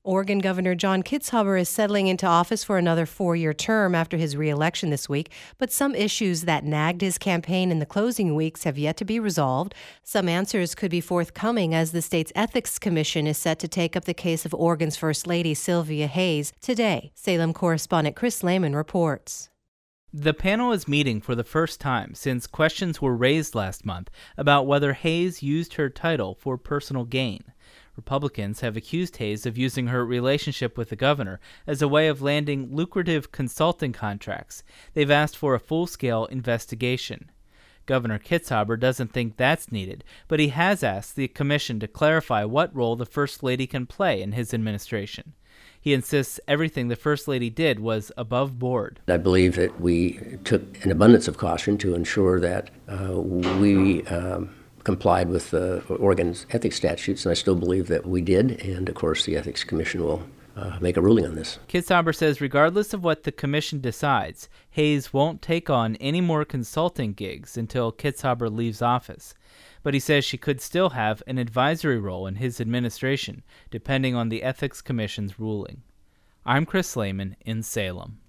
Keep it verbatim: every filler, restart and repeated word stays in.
Oregon Governor John Kitzhaber is settling into office for another four-year term after his re-election this week, but some issues that nagged his campaign in the closing weeks have yet to be resolved. Some answers could be forthcoming as the state's Ethics Commission is set to take up the case of Oregon's First Lady Sylvia Hayes today. Salem correspondent Chris Lehman reports. The panel is meeting for the first time since questions were raised last month about whether Hayes used her title for personal gain. Republicans have accused Hayes of using her relationship with the governor as a way of landing lucrative consulting contracts. They've asked for a full-scale investigation. Governor Kitzhaber doesn't think that's needed, but he has asked the commission to clarify what role the First Lady can play in his administration. He insists everything the First Lady did was above board. I believe that we took an abundance of caution to ensure that uh, we um, complied with uh, Oregon's ethics statutes, and I still believe that we did, and of course the Ethics Commission will uh, make a ruling on this. Kitzhaber says regardless of what the commission decides, Hayes won't take on any more consulting gigs until Kitzhaber leaves office. But he says she could still have an advisory role in his administration, depending on the Ethics Commission's ruling. I'm Chris Lehman in Salem.